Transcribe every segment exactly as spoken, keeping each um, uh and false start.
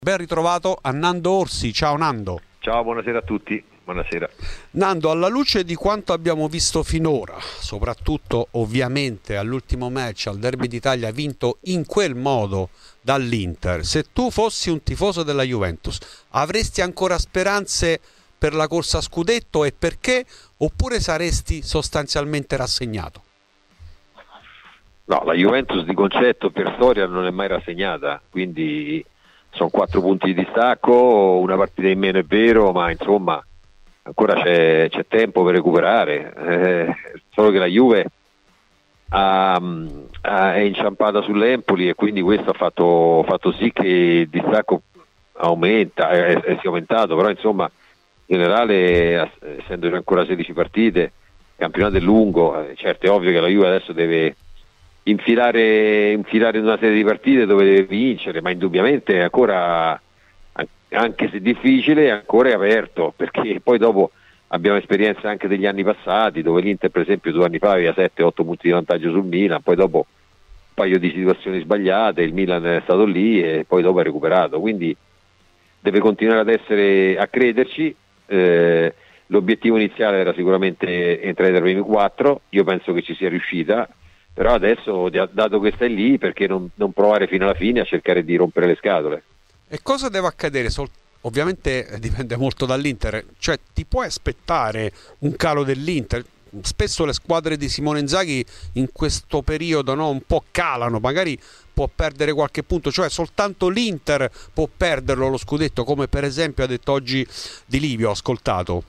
Ben ritrovato a Nando Orsi. Ciao Nando. Ciao, buonasera a tutti. Buonasera. Nando, alla luce di quanto abbiamo visto finora, soprattutto ovviamente all'ultimo match al Derby d'Italia vinto in quel modo dall'Inter, se tu fossi un tifoso della Juventus avresti ancora speranze per la corsa a scudetto e perché? Oppure saresti sostanzialmente rassegnato? No, la Juventus di concetto per storia non è mai rassegnata, quindi sono quattro punti di distacco, una partita in meno è vero, ma insomma ancora c'è, c'è tempo per recuperare, eh, solo che la Juve ha, ha, è inciampata sull'Empoli e quindi questo ha fatto, fatto sì che il distacco aumenta, è, è, si è aumentato, però insomma in generale essendo ancora sedici partite, il campionato è lungo, eh, certo è ovvio che la Juve adesso deve infilare, infilare in una serie di partite dove deve vincere, ma indubbiamente è ancora, anche se difficile, ancora è aperto, perché poi dopo abbiamo esperienze anche degli anni passati dove l'Inter per esempio due anni fa aveva sette otto punti di vantaggio sul Milan, poi dopo un paio di situazioni sbagliate il Milan è stato lì e poi dopo è recuperato, quindi deve continuare ad essere, a crederci. Eh, l'obiettivo iniziale era sicuramente entrare tra i primi quattro, io penso che ci sia riuscita, però adesso, dato che stai lì, perché non, non provare fino alla fine a cercare di rompere le scatole? E cosa deve accadere? Sol- ovviamente dipende molto dall'Inter, cioè ti puoi aspettare un calo dell'Inter? Spesso le squadre di Simone Inzaghi in questo periodo, no, un po' calano, magari può perdere qualche punto, cioè soltanto l'Inter può perderlo lo scudetto, come per esempio ha detto oggi Di Livio, ho ascoltato.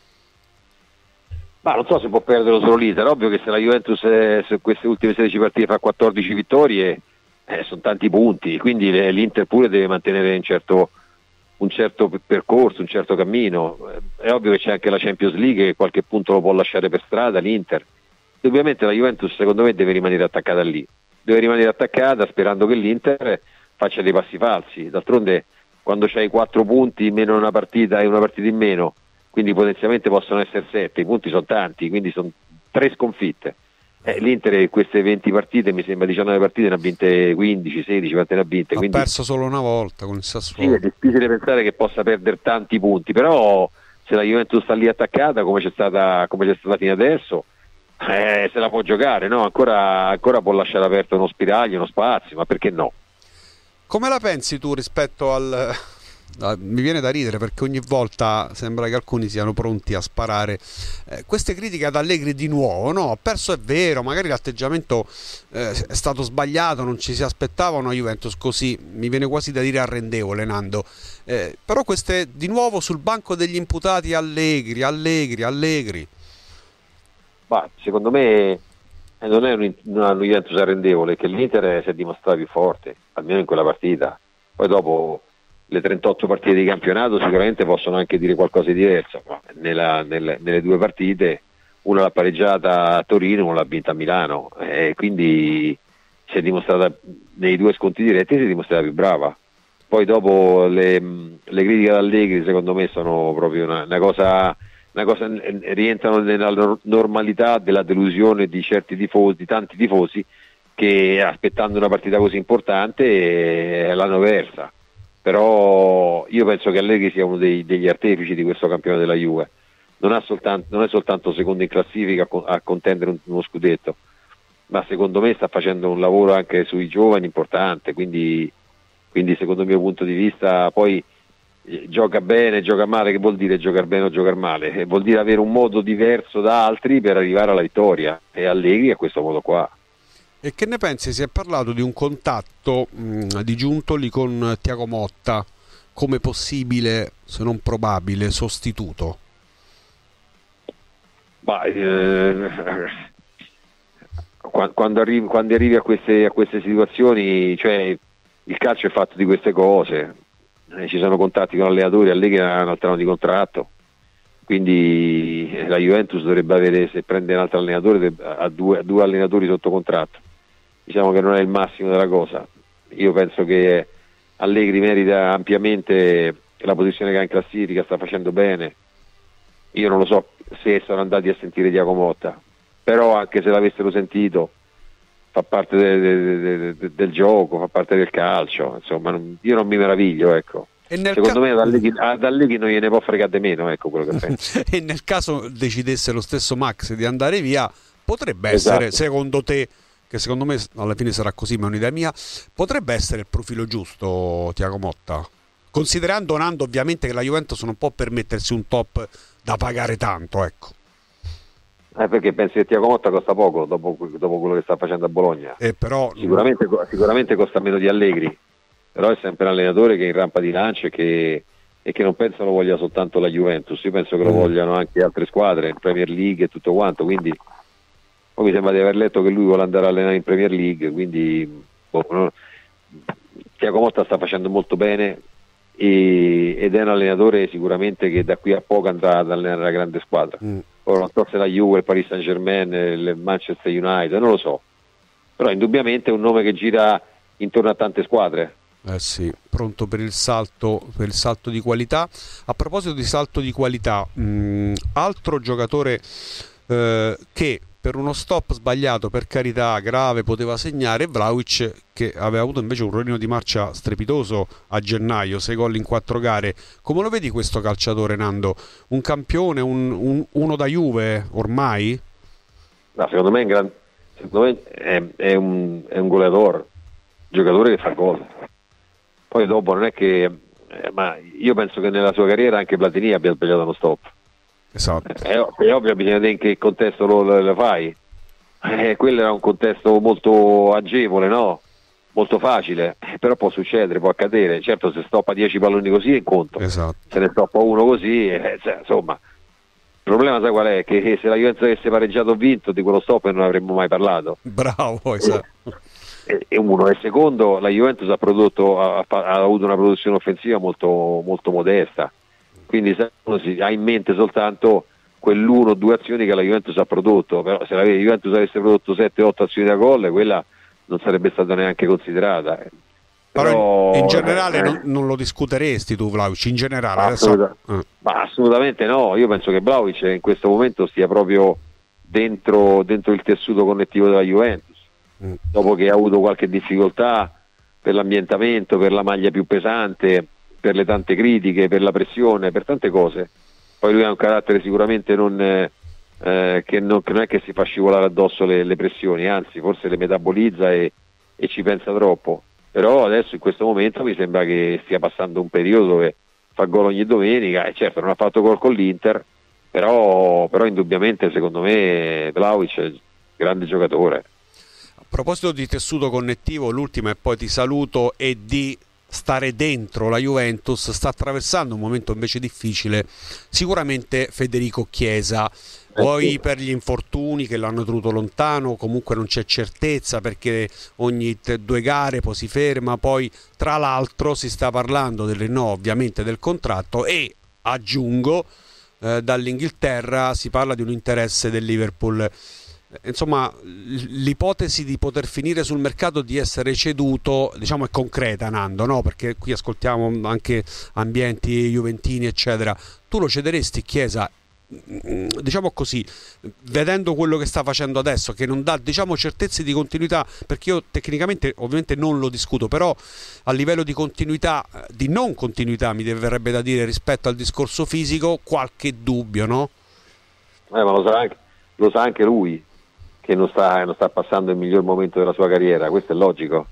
Ma non so se può perderlo solo l'Inter, ovvio che se la Juventus è, se queste ultime sedici partite fa quattordici vittorie, eh, sono tanti punti, quindi l'Inter pure deve mantenere un certo, un certo percorso, un certo cammino. È ovvio che c'è anche la Champions League che qualche punto lo può lasciare per strada l'Inter. Ovviamente la Juventus secondo me deve rimanere attaccata lì, deve rimanere attaccata sperando che l'Inter faccia dei passi falsi. D'altronde quando c'hai quattro punti in meno in una partita e una partita in meno, quindi potenzialmente possono essere sette, i punti sono tanti, quindi sono tre sconfitte. Eh, L'Inter queste venti partite, mi sembra diciannove partite, ne ha vinte quindici, sedici, quante ne ha vinte? Ha quindi perso solo una volta con il Sassuolo. sì, è difficile pensare che possa perdere tanti punti, però se la Juventus sta lì attaccata come c'è stata, come c'è stata fino adesso, eh, se la può giocare, no? Ancora, ancora può lasciare aperto uno spiraglio, uno spazio, ma perché no? Come la pensi tu rispetto al... Uh, mi viene da ridere perché ogni volta sembra che alcuni siano pronti a sparare eh, queste critiche ad Allegri di nuovo, no? Ha perso è vero, magari l'atteggiamento eh, è stato sbagliato, non ci si aspettava una Juventus così, mi viene quasi da dire arrendevole, Nando, eh, però queste di nuovo sul banco degli imputati Allegri, Allegri, Allegri. Ma secondo me eh, non è un, una Juventus arrendevole, che l'Inter si è dimostrato più forte, almeno in quella partita. Poi dopo le trentotto partite di campionato sicuramente possono anche dire qualcosa di diverso, ma nella, nelle, nelle due partite una l'ha pareggiata a Torino, una l'ha vinta a Milano, e quindi si è dimostrata nei due scontri diretti, si è dimostrata più brava. Poi dopo le, le critiche ad Allegri secondo me sono proprio una, una cosa, una cosa rientrano nella normalità della delusione di certi tifosi, di tanti tifosi che aspettando una partita così importante eh, l'hanno persa. Però io penso che Allegri sia uno dei, degli artefici di questo campione della Juve, non, ha soltanto, non è soltanto secondo in classifica a, a contendere uno scudetto, ma secondo me sta facendo un lavoro anche sui giovani importante, quindi, quindi secondo il mio punto di vista poi eh, gioca bene, gioca male, che vuol dire giocare bene o giocare male? Eh, vuol dire avere un modo diverso da altri per arrivare alla vittoria, e Allegri è questo modo qua. E che ne pensi? Si è parlato di un contatto mh, di Giuntoli con Thiago Motta come possibile, se non probabile, sostituto. Ma, eh, quando, arrivi, quando arrivi a queste, a queste situazioni, cioè il calcio è fatto di queste cose, eh, ci sono contatti con allenatori, Allegri ha un altro anno di contratto, quindi la Juventus dovrebbe avere, se prende un altro allenatore, ha due, due allenatori sotto contratto. Diciamo che non è il massimo della cosa. Io penso che Allegri merita ampiamente la posizione che ha in classifica, sta facendo bene. Io non lo so se sono andati a sentire Thiago Motta, però anche se l'avessero sentito fa parte de, de, de, de, del gioco, fa parte del calcio, insomma non, io non mi meraviglio, ecco. E nel secondo ca- me D'Alleghi, a D'Alleghi non gliene può fregare di meno, ecco quello che penso. E nel caso decidesse lo stesso Max di andare via, potrebbe essere, esatto, secondo te, che secondo me alla fine sarà così, ma è un'idea mia, potrebbe essere il profilo giusto Thiago Motta, considerando Nando ovviamente che la Juventus non può permettersi un top da pagare tanto, ecco. Eh, perché pensi che Thiago Motta costa poco dopo, dopo quello che sta facendo a Bologna? Eh, però, sicuramente, sicuramente costa meno di Allegri, però è sempre un allenatore che è in rampa di lancio e che, e che non penso lo voglia soltanto la Juventus, io penso che lo vogliano anche altre squadre in Premier League e tutto quanto, quindi poi mi sembra di aver letto che lui vuole andare a allenare in Premier League, quindi boh, no. Thiago Motta sta facendo molto bene e, ed è un allenatore sicuramente che da qui a poco andrà ad allenare la grande squadra. Mm. Ora non so se la Juve, il Paris Saint Germain, il Manchester United, non lo so, però indubbiamente è un nome che gira intorno a tante squadre. Eh sì, pronto per il salto, per il salto di qualità. A proposito di salto di qualità, mh, altro giocatore eh, che per uno stop sbagliato, per carità grave, poteva segnare, Vlahovic, che aveva avuto invece un rollino di marcia strepitoso a gennaio, sei gol in quattro gare. Come lo vedi questo calciatore, Nando? Un campione, un, un, uno da Juve ormai? No, secondo me, è un, gran, secondo me è, è un, è un goleador, un giocatore che fa gol. Poi dopo non è che, eh, ma io penso che nella sua carriera anche Platini abbia sbagliato uno stop. Esatto. È, è ovvio, bisogna vedere in che contesto lo, lo, lo fai. Eh, quello era un contesto molto agevole, no? Molto facile, eh, però può succedere, può accadere. Certo, se stoppa dieci palloni così è in conto. Esatto. Se ne stoppa uno così, eh, cioè, insomma. Il problema sai qual è? Che se la Juventus avesse pareggiato o vinto di quello stop non avremmo mai parlato. Bravo, esatto. E, e uno, e secondo, la Juventus ha prodotto, ha, ha avuto una produzione offensiva molto, molto modesta. Quindi se uno si ha in mente soltanto quell'uno o due azioni che la Juventus ha prodotto, però se la Juventus avesse prodotto sette otto azioni da gol, quella non sarebbe stata neanche considerata. Però, però in, in generale eh, non, non lo discuteresti tu, Vlahovic, in generale? Assoluta, adesso... eh. Ma assolutamente no, io penso che Vlahovic in questo momento stia proprio dentro, dentro il tessuto connettivo della Juventus, mm. dopo che ha avuto qualche difficoltà per l'ambientamento, per la maglia più pesante, per le tante critiche, per la pressione, per tante cose. Poi lui ha un carattere sicuramente non, eh, che, non, che non è che si fa scivolare addosso le, le pressioni, anzi forse le metabolizza e, e ci pensa troppo. Però adesso in questo momento mi sembra che stia passando un periodo dove fa gol ogni domenica, e certo non ha fatto gol con l'Inter, però, però indubbiamente secondo me Vlahovic è un grande giocatore. A proposito di tessuto connettivo, l'ultima e poi ti saluto, è di stare dentro la Juventus. Sta attraversando un momento invece difficile sicuramente Federico Chiesa, poi per gli infortuni che l'hanno tenuto lontano, comunque non c'è certezza perché ogni due gare poi si ferma, poi tra l'altro si sta parlando del rinnovo ovviamente del contratto e aggiungo eh, dall'Inghilterra si parla di un interesse del Liverpool. Insomma, l'ipotesi di poter finire sul mercato, di essere ceduto, diciamo, è concreta, Nando, no? Perché qui ascoltiamo anche ambienti juventini eccetera. Tu lo cederesti Chiesa, diciamo così, vedendo quello che sta facendo adesso, che non dà, diciamo, certezze di continuità? Perché io tecnicamente ovviamente non lo discuto, però a livello di continuità, di non continuità, mi verrebbe da dire, rispetto al discorso fisico, qualche dubbio, no? Eh, ma lo sa anche, lo sa anche lui che non sta, non sta passando il miglior momento della sua carriera, questo è logico.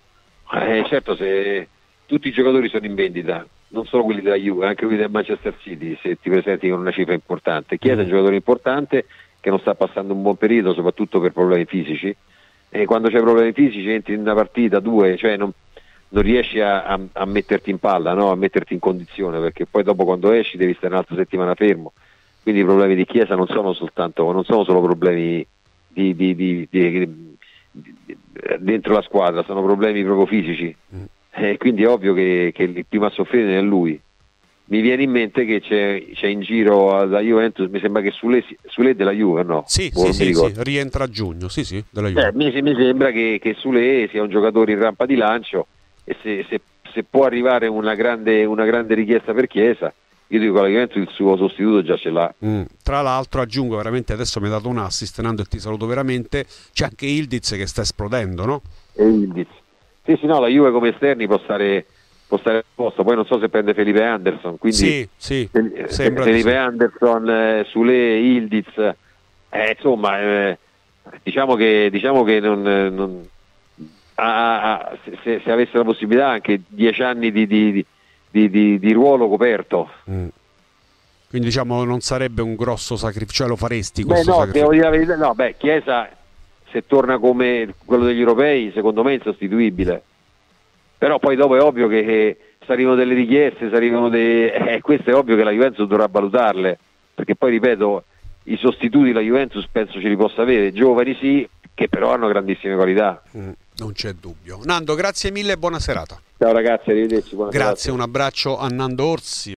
Eh, certo, se tutti i giocatori sono in vendita, non solo quelli della Juve, anche quelli del Manchester City, se ti presenti con una cifra importante. Chiesa è un giocatore importante che non sta passando un buon periodo, soprattutto per problemi fisici, e quando c'hai problemi fisici entri in una partita, due, cioè non, non riesci a, a, a metterti in palla, no? A metterti in condizione, perché poi dopo quando esci devi stare un'altra settimana fermo. Quindi i problemi di Chiesa non sono soltanto, non sono solo problemi Di, di, di, di, di, dentro la squadra, sono problemi proprio fisici, e eh, quindi è ovvio che, che il primo a soffrire è lui. Mi viene in mente che c'è, c'è in giro alla Juventus, mi sembra che Sule, Sule della Juve, no? Sì, sì, sì, sì, rientra a giugno, sì, sì, della Juve. Eh, mi, mi sembra che, che Sule sia un giocatore in rampa di lancio, e se, se, se può arrivare una grande, una grande richiesta per Chiesa, io dico che la Juventus il suo sostituto già ce l'ha. Mm. Tra l'altro aggiungo veramente, adesso mi hai dato un assist, Nando, e ti saluto veramente, c'è anche Ildiz che sta esplodendo, no? E Ildiz. Sì, sì, no, la Juve come esterni può stare, può stare a posto, poi non so se prende Felipe Anderson, quindi sì, sì, se, sembra Felipe sì. Anderson, eh, Sule, Ildiz, eh, insomma, eh, diciamo che, diciamo che non... non ah, ah, se, se avesse la possibilità anche dieci anni di... di, di Di, di, di ruolo coperto. Mm. Quindi diciamo non sarebbe un grosso sacrificio, cioè lo faresti Beh questo no, sacrificio? devo dire la verità, no, beh, Chiesa se torna come quello degli europei secondo me è insostituibile, però poi dopo è ovvio che, che se arrivano delle richieste, se arrivano dei... eh, questo è ovvio che la Juventus dovrà valutarle, perché poi ripeto, i sostituti la Juventus penso ce li possa avere, giovani sì, che però hanno grandissime qualità. Mm, non c'è dubbio. Nando, grazie mille e buona serata. Ciao ragazzi, arrivederci. Buona Grazie, serata. un abbraccio a Nando Orsi.